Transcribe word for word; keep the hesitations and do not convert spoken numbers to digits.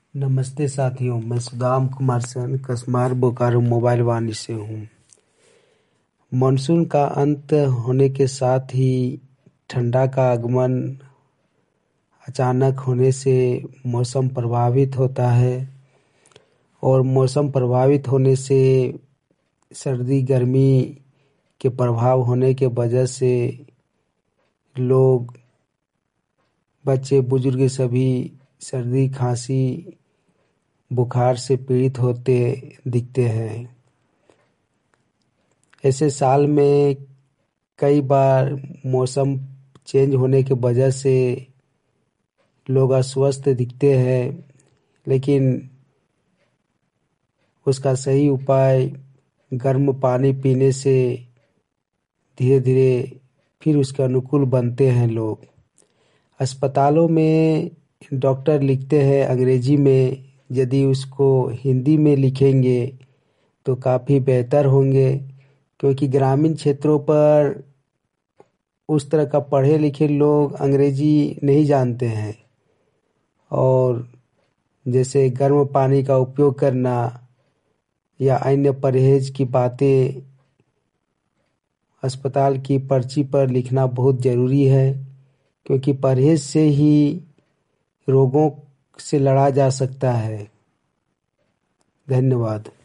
नमस्ते साथियों, मैं सुदाम कुमार सेन कसमार बोकारो मोबाइल वाणी से हूँ। मानसून का अंत होने के साथ ही ठंडा का आगमन अचानक होने से मौसम प्रभावित होता है और मौसम प्रभावित होने से सर्दी गर्मी के प्रभाव होने के वजह से लोग, बच्चे बुजुर्ग सभी सर्दी खांसी बुखार से पीड़ित होते दिखते हैं। ऐसे साल में कई बार मौसम चेंज होने के वजह से लोग अस्वस्थ दिखते हैं, लेकिन उसका सही उपाय गर्म पानी पीने से धीरे धीरे फिर उसके अनुकूल बनते हैं लोग। अस्पतालों में डॉक्टर लिखते हैं अंग्रेजी में, यदि उसको हिंदी में लिखेंगे तो काफ़ी बेहतर होंगे, क्योंकि ग्रामीण क्षेत्रों पर उस तरह का पढ़े लिखे लोग अंग्रेजी नहीं जानते हैं और जैसे गर्म पानी का उपयोग करना या अन्य परहेज की बातें अस्पताल की पर्ची पर लिखना बहुत ज़रूरी है, क्योंकि परहेज से ही रोगों से लड़ा जा सकता है। धन्यवाद।